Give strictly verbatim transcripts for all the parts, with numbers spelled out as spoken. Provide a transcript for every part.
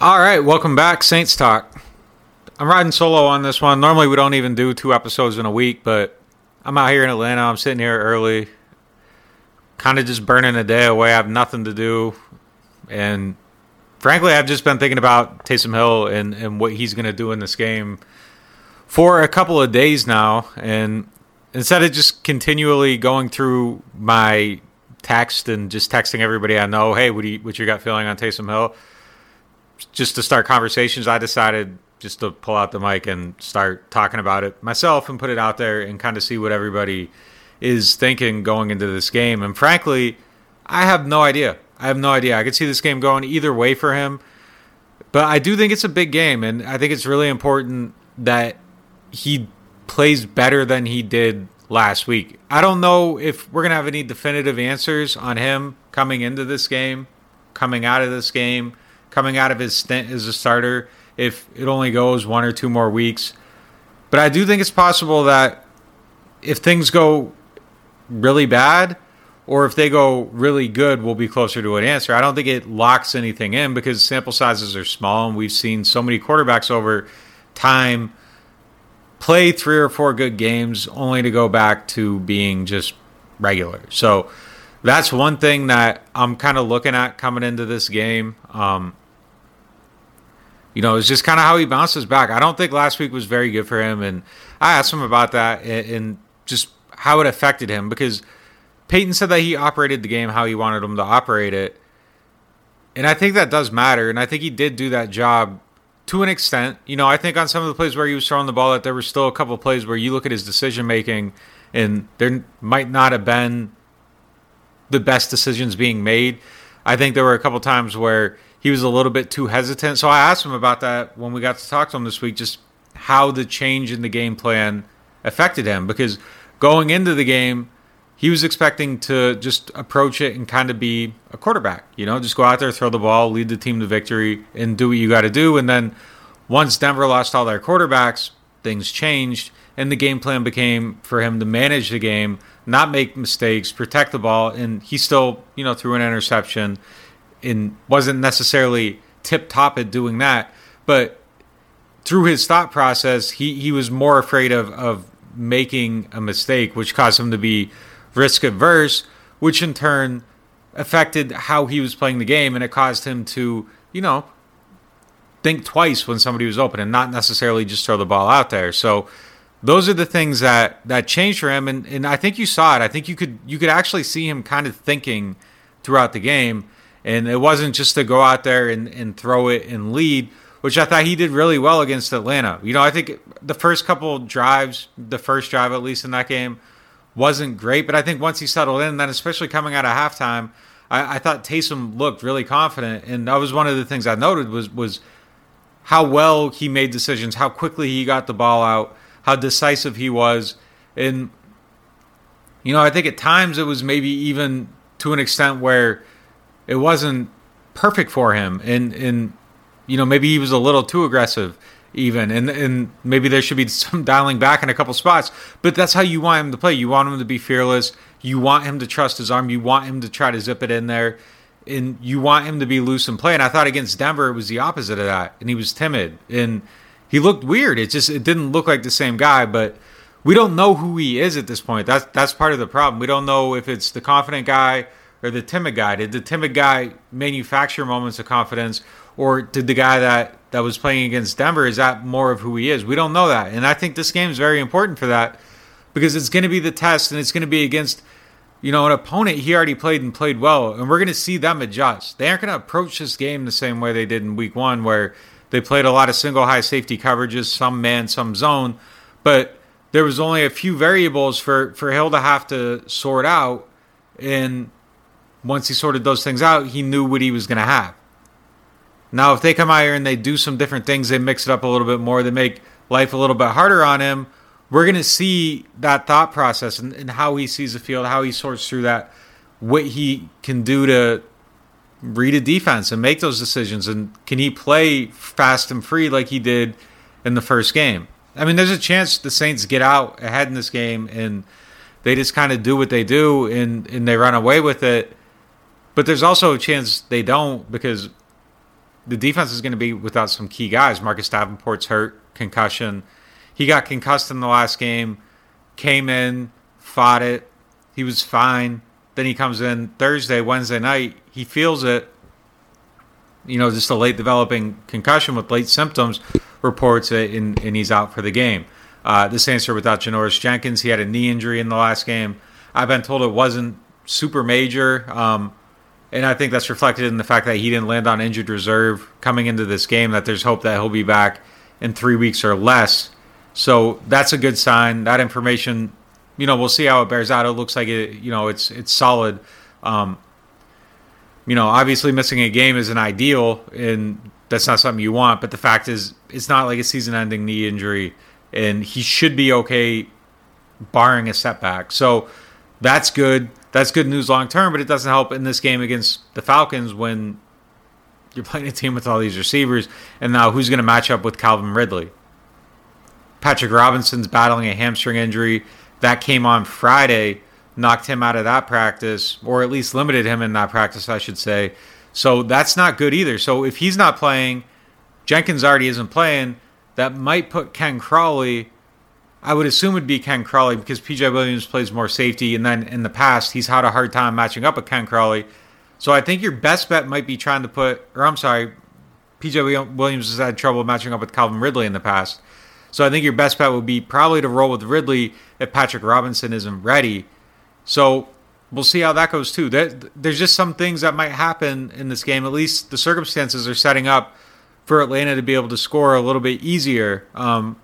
All right, welcome back, Saints Talk. I'm riding solo on this one. Normally, we don't even do two episodes in a week, but I'm out here in Atlanta. I'm sitting here early, kind of just burning a day away. I have nothing to do, and frankly, I've just been thinking about Taysom Hill and, and what he's going to do in this game for a couple of days now. And instead of just continually going through my text and just texting everybody I know, hey, what do you, what you got feeling on Taysom Hill? Just to start conversations, I decided just to pull out the mic and start talking about it myself and put it out there and kind of see what everybody is thinking going into this game. And frankly, I have no idea. I have no idea. I could see this game going either way for him. But I do think it's a big game, and I think it's really important that he plays better than he did last week. I don't know if we're going to have any definitive answers on him coming into this game, coming out of this game, coming out of his stint as a starter, if it only goes one or two more weeks. But I do think it's possible that if things go really bad or if they go really good, we'll be closer to an answer. I don't think it locks anything in because sample sizes are small, and we've seen so many quarterbacks over time play three or four good games only to go back to being just regular. So that's one thing that I'm kind of looking at coming into this game. Um, you know, it's just kind of how he bounces back. I don't think last week was very good for him, and I asked him about that and, and just how it affected him, because Peyton said that he operated the game how he wanted him to operate it, and I think that does matter, and I think he did do that job to an extent. You know, I think on some of the plays where he was throwing the ball, that there were still a couple of plays where you look at his decision-making, and there might not have been the best decisions being made. I think there were a couple times where he was a little bit too hesitant. So I asked him about that when we got to talk to him this week, just how the change in the game plan affected him. Because going into the game, he was expecting to just approach it and kind of be a quarterback. You know, just go out there, throw the ball, lead the team to victory, and do what you got to do. And then once Denver lost all their quarterbacks, things changed, and the game plan became for him to manage the game, not make mistakes, protect the ball, and he still, you know, threw an interception and wasn't necessarily tip-top at doing that. But through his thought process, he, he was more afraid of, of making a mistake, which caused him to be risk-averse, which in turn affected how he was playing the game, and it caused him to, you know, think twice when somebody was open and not necessarily just throw the ball out there. So those are the things that, that changed for him, and, and I think you saw it. I think you could you could actually see him kind of thinking throughout the game, and it wasn't just to go out there and, and throw it and lead, which I thought he did really well against Atlanta. You know, I think the first couple drives, the first drive at least in that game, wasn't great, but I think once he settled in, then especially coming out of halftime, I, I thought Taysom looked really confident, and that was one of the things I noted was was how well he made decisions, how quickly he got the ball out, how decisive he was. And, you know, I think at times it was maybe even to an extent where it wasn't perfect for him. And, and you know, maybe he was a little too aggressive even. And, and maybe there should be some dialing back in a couple spots. But that's how you want him to play. You want him to be fearless. You want him to trust his arm. You want him to try to zip it in there. And you want him to be loose and play. And I thought against Denver it was the opposite of that. And he was timid. And he looked weird. It just it didn't look like the same guy. But we don't know who he is at this point. That's that's part of the problem. We don't know if it's the confident guy or the timid guy. Did the timid guy manufacture moments of confidence, or did the guy that, that was playing against Denver, is that more of who he is? We don't know that. And I think this game is very important for that, because it's going to be the test, and it's going to be against, you know, an opponent he already played and played well, and we're going to see them adjust. They aren't going to approach this game the same way they did in week one, where they played a lot of single high safety coverages, some man, some zone, but there was only a few variables for, for Hill to have to sort out, and once he sorted those things out, he knew what he was going to have. Now, if they come out here and they do some different things, they mix it up a little bit more, they make life a little bit harder on him, we're going to see that thought process and, and how he sees the field, how he sorts through that, what he can do to read a defense and make those decisions, and can he play fast and free like he did in the first game. I mean, there's a chance the Saints get out ahead in this game and they just kind of do what they do and, and they run away with it. But there's also a chance they don't, because the defense is going to be without some key guys. Marcus Davenport's hurt, concussion. He got concussed in the last game, came in, fought it. He was fine. Then he comes in Thursday, Wednesday night. He feels it. You know, just a late developing concussion with late symptoms, reports it, and, and he's out for the game. Uh, the Saints are without Janoris Jenkins. He had a knee injury in the last game. I've been told it wasn't super major, um, and I think that's reflected in the fact that he didn't land on injured reserve coming into this game, that there's hope that he'll be back in three weeks or less. So that's a good sign. That information, you know, we'll see how it bears out. It looks like it, you know, it's it's solid. Um, you know, obviously missing a game isn't ideal, and that's not something you want. But the fact is, it's not like a season-ending knee injury, and he should be okay, barring a setback. So that's good. That's good news long term, but it doesn't help in this game against the Falcons when you're playing a team with all these receivers, and now who's going to match up with Calvin Ridley? Patrick Robinson's battling a hamstring injury. That came on Friday, knocked him out of that practice, or at least limited him in that practice, I should say. So that's not good either. So if he's not playing, Jenkins already isn't playing, that might put Ken Crawley, I would assume it'd be Ken Crawley because P J Williams plays more safety, and then in the past, he's had a hard time matching up with Ken Crawley. So I think your best bet might be trying to put, or I'm sorry, P J Williams has had trouble matching up with Calvin Ridley in the past. So I think your best bet would be probably to roll with Ridley if Patrick Robinson isn't ready. So we'll see how that goes too. There, there's just some things that might happen in this game. At least the circumstances are setting up for Atlanta to be able to score a little bit easier. Um,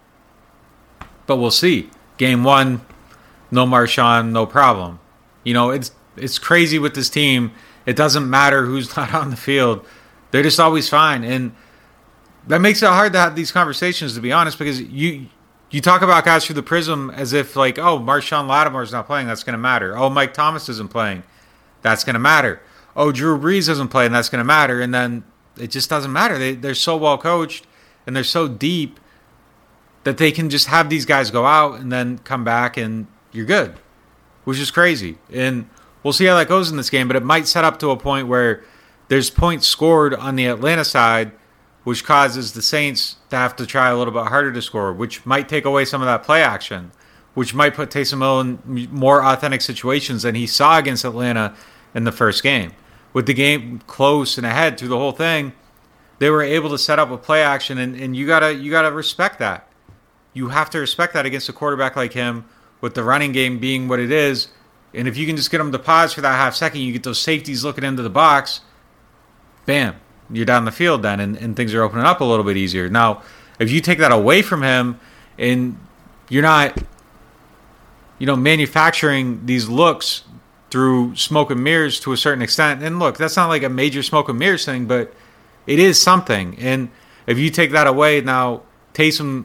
but we'll see. Game one, no Marshawn, no problem. You know, it's it's crazy with this team. It doesn't matter who's not on the field. They're just always fine. And that makes it hard to have these conversations, to be honest, because you you talk about guys through the prism as if, like, oh, Marshawn Lattimore's not playing, that's going to matter. Oh, Mike Thomas isn't playing, that's going to matter. Oh, Drew Brees isn't playing, that's going to matter. And then it just doesn't matter. They, they're so well coached, and they're so deep that they can just have these guys go out and then come back, and you're good, which is crazy. And we'll see how that goes in this game, but it might set up to a point where there's points scored on the Atlanta side, which causes the Saints to have to try a little bit harder to score, which might take away some of that play action, which might put Taysom Hill in more authentic situations than he saw against Atlanta in the first game. With the game close and ahead through the whole thing, they were able to set up a play action, and, and you gotta you gotta respect that. You have to respect that against a quarterback like him, with the running game being what it is. And if you can just get them to pause for that half second, you get those safeties looking into the box, bam, you're down the field then, and, and things are opening up a little bit easier. Now, if you take that away from him and you're not, you know, manufacturing these looks through smoke and mirrors to a certain extent, and look, that's not like a major smoke and mirrors thing, but it is something. And if you take that away, now Taysom,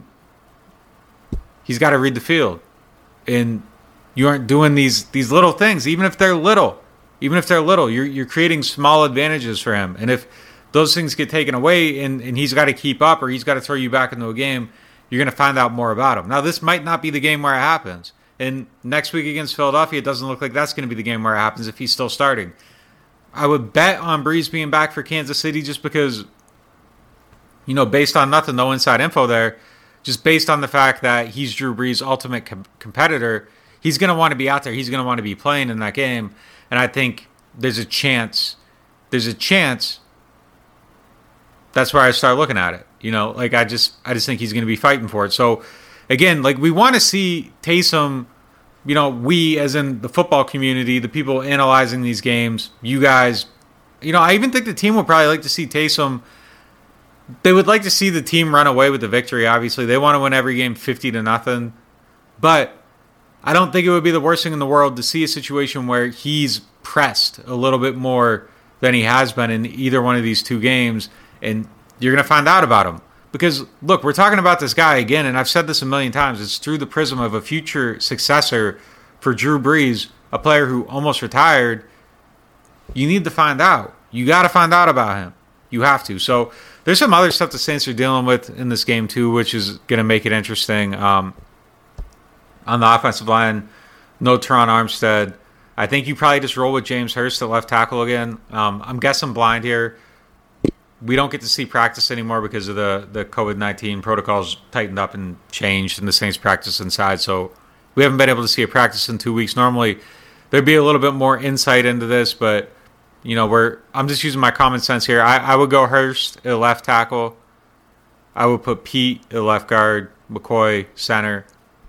he's got to read the field. And you aren't doing these these little things, even if they're little. Even if they're little, you're you're creating small advantages for him. And if those things get taken away and, and he's got to keep up, or he's got to throw you back into a game, you're going to find out more about him. Now, this might not be the game where it happens. And next week against Philadelphia, it doesn't look like that's going to be the game where it happens if he's still starting. I would bet on Brees being back for Kansas City just because, you know, based on nothing, no inside info there, just based on the fact that he's Drew Brees' ultimate com- competitor, he's going to want to be out there. He's going to want to be playing in that game. And I think there's a chance, there's a chance that's where I start looking at it. You know, like I just, I just think he's going to be fighting for it. So again, like we want to see Taysom, you know, we as in the football community, the people analyzing these games, you guys, you know, I even think the team would probably like to see Taysom. They would like to see the team run away with the victory. Obviously, they want to win every game fifty to nothing, but I don't think it would be the worst thing in the world to see a situation where he's pressed a little bit more than he has been in either one of these two games, and you're going to find out about him. Because, look, we're talking about this guy again, and I've said this a million times. It's through the prism of a future successor for Drew Brees, a player who almost retired. You need to find out. You got to find out about him. You have to. So there's some other stuff the Saints are dealing with in this game, too, which is going to make it interesting. Um, on the offensive line, no Teron Armstead. I think you probably just roll with James Hurst at left tackle again. Um, I'm guessing blind here. we don't get to see practice anymore because of the, the COVID nineteen protocols tightened up and changed, and the Saints practice inside. So we haven't been able to see a practice in two weeks. Normally, there'd be a little bit more insight into this, but you know, we're I'm just using my common sense here. I, I would go Hurst at left tackle. I would put Pete at left guard, McCoy center.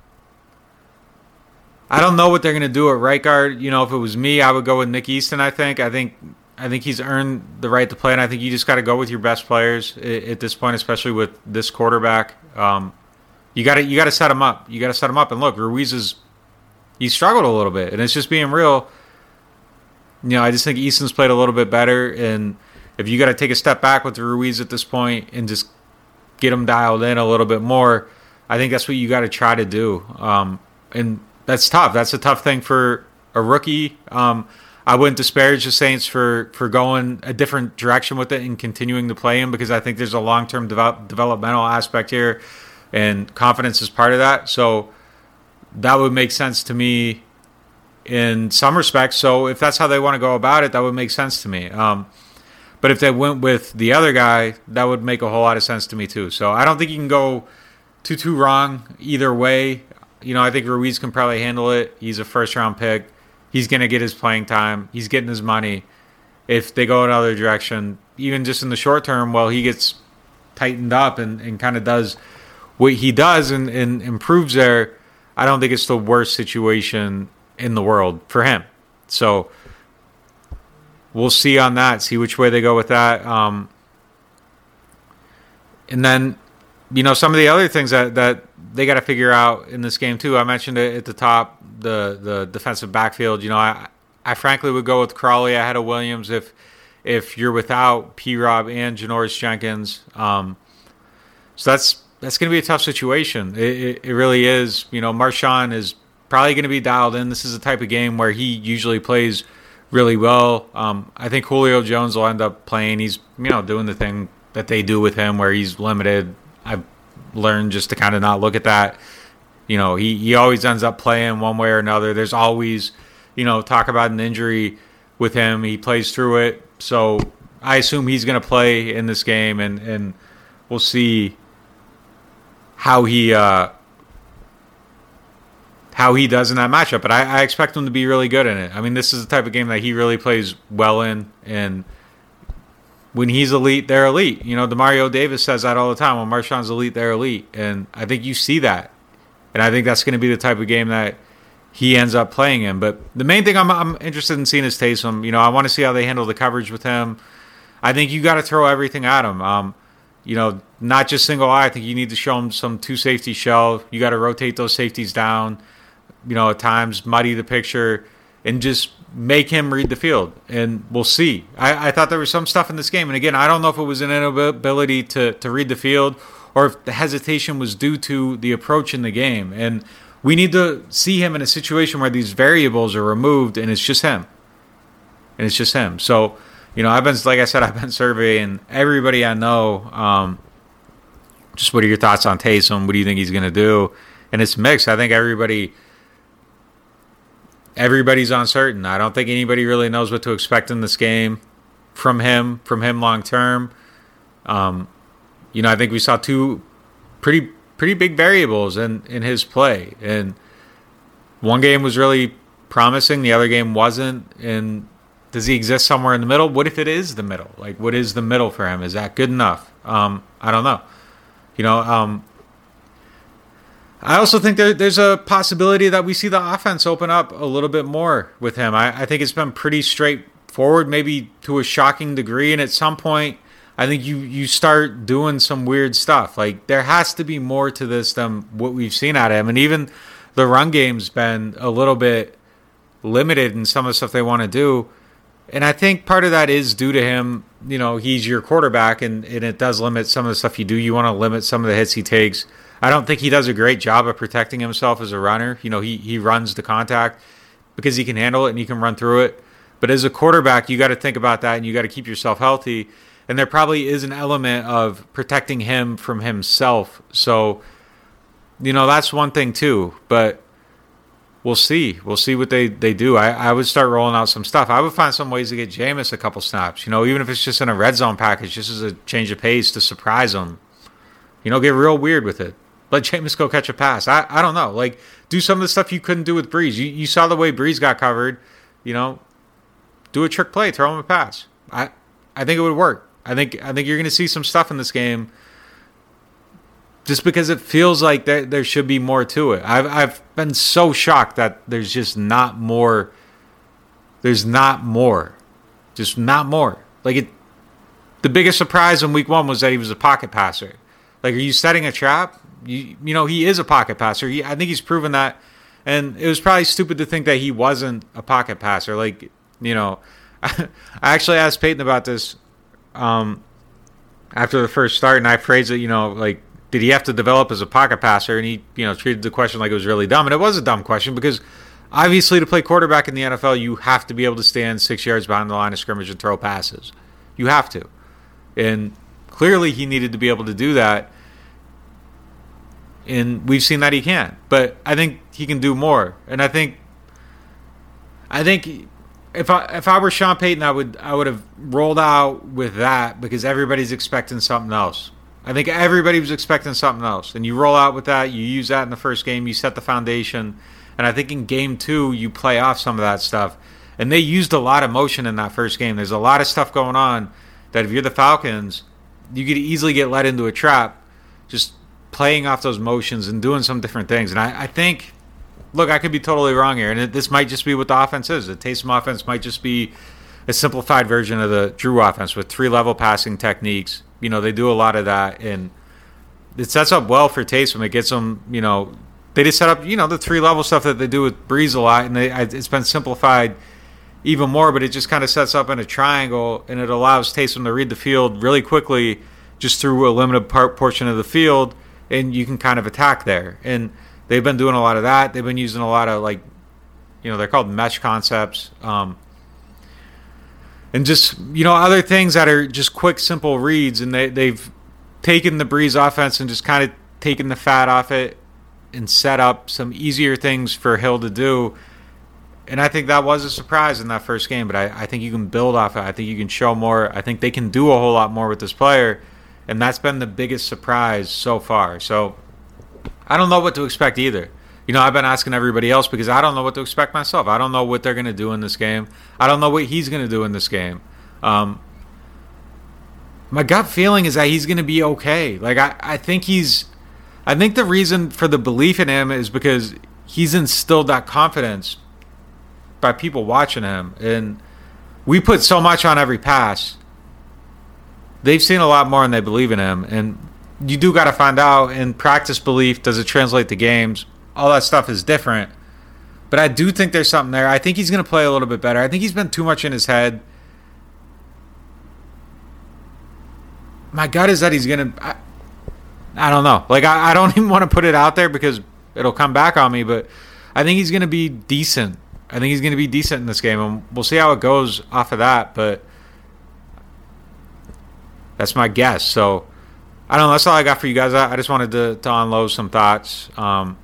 I don't know what they're going to do at right guard. You know, if it was me, I would go with Nick Easton, I think. I think I think he's earned the right to play, and I think you just got to go with your best players at, at this point, especially with this quarterback. Um, you got to you got to set him up. You got to set him up. And look, Ruiz is he struggled a little bit, and it's just being real. You know, I just think Easton's played a little bit better, and if you got to take a step back with Ruiz at this point and just get him dialed in a little bit more, I think that's what you got to try to do. Um, and that's tough. That's a tough thing for a rookie. Um, I wouldn't disparage the Saints for, for going a different direction with it and continuing to play him, because I think there's a long-term develop, developmental aspect here, and confidence is part of that. So that would make sense to me in some respects. So if that's how they want to go about it, that would make sense to me. Um, but if they went with the other guy, that would make a whole lot of sense to me too. So I don't think you can go too, too wrong either way. You know, I think Ruiz can probably handle it. He's a first-round pick. He's going to get his playing time. He's getting his money. If they go another direction, even just in the short term, well, he gets tightened up and, and kind of does what he does and, and improves there, I don't think it's the worst situation in the world for him. So we'll see on that, see which way they go with that. Um, and then, you know, some of the other things that, that they got to figure out in this game too. I mentioned it at the top, the the defensive backfield. You know, I I frankly would go with Crawley ahead of Williams if if you're without P-Rob and Janoris Jenkins. Um, so that's that's going to be a tough situation. It, it, it really is. You know, Marshawn is probably going to be dialed in. This is the type of game where he usually plays really well. Um, I think Julio Jones will end up playing. He's, you know, doing the thing that they do with him where he's limited. I've learned just to kind of not look at that. You know, he, he always ends up playing one way or another. There's always, you know, talk about an injury with him. He plays through it. So I assume he's going to play in this game, and, and we'll see how he uh, how he does in that matchup. But I, I expect him to be really good in it. I mean, this is the type of game that he really plays well in, and when he's elite, they're elite. You know, DeMario Davis says that all the time. When Marshawn's elite, they're elite. And I think you see that. And I think that's going to be the type of game that he ends up playing in. But the main thing I'm, I'm interested in seeing is Taysom. You know, I want to see how they handle the coverage with him. I think you got to throw everything at him. Um, you know, not just single eye. I think you need to show him some two-safety shell. You got to rotate those safeties down, you know, at times, muddy the picture, and just make him read the field, and we'll see. I, I thought there was some stuff in this game, and again, I don't know if it was an inability to, to read the field or if the hesitation was due to the approach in the game. And we need to see him in a situation where these variables are removed, and it's just him. And it's just him. So, you know, I've been, like I said, I've been surveying everybody I know. Um, just what are your thoughts on Taysom? What do you think he's going to do? And it's mixed. I think everybody... Everybody's uncertain. I don't think anybody really knows what to expect in this game from him, from him long term. Um, you know, I think we saw two pretty pretty big variables in, in his play. And one game was really promising, the other game wasn't. And does he exist somewhere in the middle? What if it is the middle? Like, what is the middle for him? Is that good enough? Um, I don't know. You know, um, I also think there, there's a possibility that we see the offense open up a little bit more with him. I, I think it's been pretty straightforward, maybe to a shocking degree. And at some point, I think you, you start doing some weird stuff. Like, there has to be more to this than what we've seen out of him. And even the run game's been a little bit limited in some of the stuff they want to do. And I think part of that is due to him. You know, he's your quarterback, and, and it does limit some of the stuff you do. You want to limit some of the hits he takes. I don't think he does a great job of protecting himself as a runner. You know, he, he runs the contact because he can handle it and he can run through it. But as a quarterback, you got to think about that, and you got to keep yourself healthy. And there probably is an element of protecting him from himself. So, you know, that's one thing too. But we'll see. We'll see what they, they do. I, I would start rolling out some stuff. I would find some ways to get Jameis a couple snaps. You know, even if it's just in a red zone package, just as a change of pace to surprise them. You know, get real weird with it. Let Jameis go catch a pass. I, I don't know. Like, do some of the stuff you couldn't do with Breeze. You, you saw the way Breeze got covered. You know, do a trick play, throw him a pass. I I think it would work. I think I think you're going to see some stuff in this game just because it feels like there, there should be more to it. I've I've been so shocked that there's just not more. There's not more. Just not more. Like, it. The biggest surprise in week one was that he was a pocket passer. Like, are you setting a trap? You you know, he is a pocket passer. He, I think he's proven that. And it was probably stupid to think that he wasn't a pocket passer. Like, you know, I actually asked Peyton about this um, after the first start, and I phrased it, you know, like, did he have to develop as a pocket passer? And he, you know, treated the question like it was really dumb. And it was a dumb question because obviously to play quarterback in the N F L, you have to be able to stand six yards behind the line of scrimmage and throw passes. You have to. And clearly he needed to be able to do that. And we've seen that he can. But I think he can do more. And I think I think if I if I were Sean Payton, I would I would have rolled out with that because everybody's expecting something else. I think everybody was expecting something else. And you roll out with that, you use that in the first game, you set the foundation. And I think in game two, you play off some of that stuff. And they used a lot of motion in that first game. There's a lot of stuff going on that if you're the Falcons, you could easily get led into a trap just playing off those motions and doing some different things. And I, I think, look, I could be totally wrong here. And it, this might just be what the offense is. The Taysom offense might just be a simplified version of the Drew offense with three-level passing techniques. You know, they do a lot of that. And it sets up well for Taysom. It gets them, you know, they just set up, you know, the three-level stuff that they do with Breeze a lot. And they, it's been simplified even more, but it just kind of sets up in a triangle, and it allows Taysom to read the field really quickly just through a limited part portion of the field, and you can kind of attack there. And they've been doing a lot of that. They've been using a lot of, like, you know, they're called mesh concepts. Um, and just, you know, other things that are just quick, simple reads, and they, they've taken the Breeze offense and just kind of taken the fat off it and set up some easier things for Hill to do. And I think that was a surprise in that first game, but I, I think you can build off it. I think you can show more. I think they can do a whole lot more with this player, and that's been the biggest surprise so far. So I don't know what to expect either. You know, I've been asking everybody else because I don't know what to expect myself. I don't know what they're going to do in this game. I don't know what he's going to do in this game. Um, my gut feeling is that he's going to be okay. Like, I, I think he's – I think the reason for the belief in him is because he's instilled that confidence by people watching him. And we put so much on every pass. They've seen a lot more and they believe in him. And you do got to find out in practice belief, does it translate to games? All that stuff is different. But I do think there's something there. I think he's going to play a little bit better. I think he's been too much in his head. My gut is that he's going to... I, I don't know. Like, I, I don't even want to put it out there because it'll come back on me. But I think he's going to be decent. I think he's going to be decent in this game, and we'll see how it goes off of that, but that's my guess. So, I don't know. That's all I got for you guys. I, I just wanted to, to unload some thoughts. Um,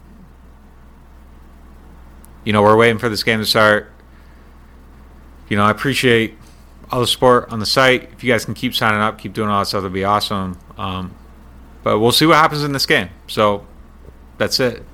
you know, we're waiting for this game to start. You know, I appreciate all the support on the site. If you guys can keep signing up, keep doing all that stuff, that'd be awesome. Um, but we'll see what happens in this game. So, that's it.